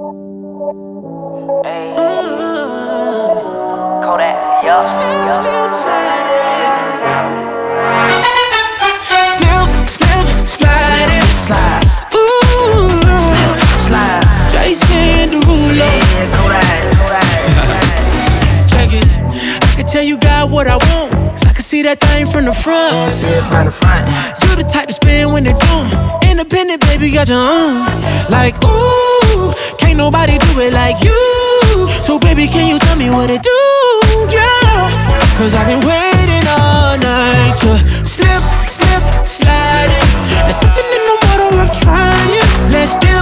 Hey, Kodak, yup. Slip, slide. Ooh, Slide. Jason Derulo. Yeah, Kodak. Check it. I can tell you got what I want, 'cause I can see that thing from the front. See it from the front. You the type to spin when they're doing. Independent, baby, got your own. Like, ooh, can't nobody do it like you. So, baby, can you tell me what to do, yeah? 'Cause I've been waiting all night to slip, slide. There's something in the water worth trying. Let's dip,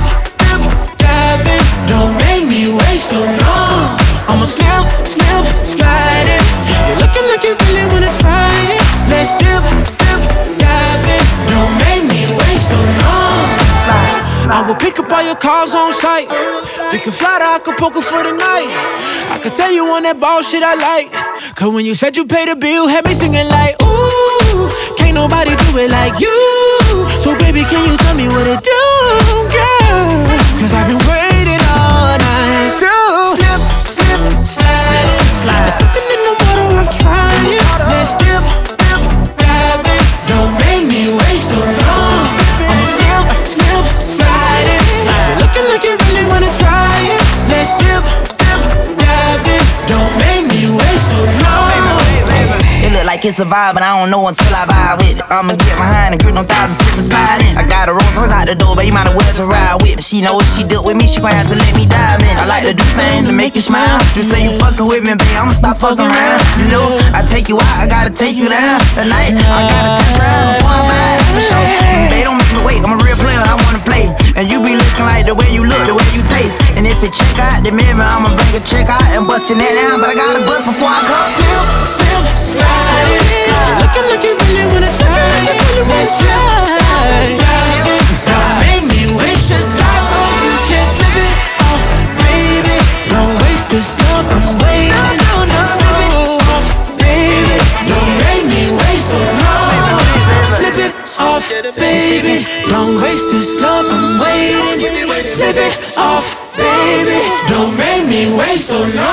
dive in. Don't make me wait so long. I'ma slip, slide it. You're looking like you really wanna try it. Let's dip, dive in. Don't make me wait so long. I will pick up all your calls on site. We can fly to Acapulco for the night. I can tell you on that ball shit I like. 'Cause when you said you paid the bill, had me singing like, ooh, can't nobody do it like you. So baby, can you tell me what to do, girl? 'Cause I've been waiting all night to slip, slide. There's something in the water worth trying. Let's dip, dive in. Don't make me wait so long. I'ma slide it. You're looking like you really wanna try it. Let's dip, dive in. Don't make me wait so long. It look like it's a vibe, but I don't know until I vibe with it. I'ma get behind and grip no thousand slip and slide in. I got a Rolls Royce out the door, but you might as well to ride with it. She know if she do with me, she gon' have to let me dive in. I like to do things to make you smile. Just say you fucking with me, babe, I'ma stop fucking around. You know, I take you out, I gotta take you down. Tonight, I gotta test drive before I buy it, for sure. They don't make me wait, I'm a real player, I wanna play. And you be looking like the way you look, the way you taste. And if it check out the mirror, I'ma bring a check out and bust your neck down. But I gotta bust before I come. Slip, slide it. You're looking like you really wanna try it. Let's try. Don't make me waste your slide so you can slip it off, baby. Don't waste this love, I'm waiting. Slip it off, baby. Don't make me wait so long. Slip it off, baby. Don't waste this love, I'm waiting. Slip it off, baby. Don't make me wait so long.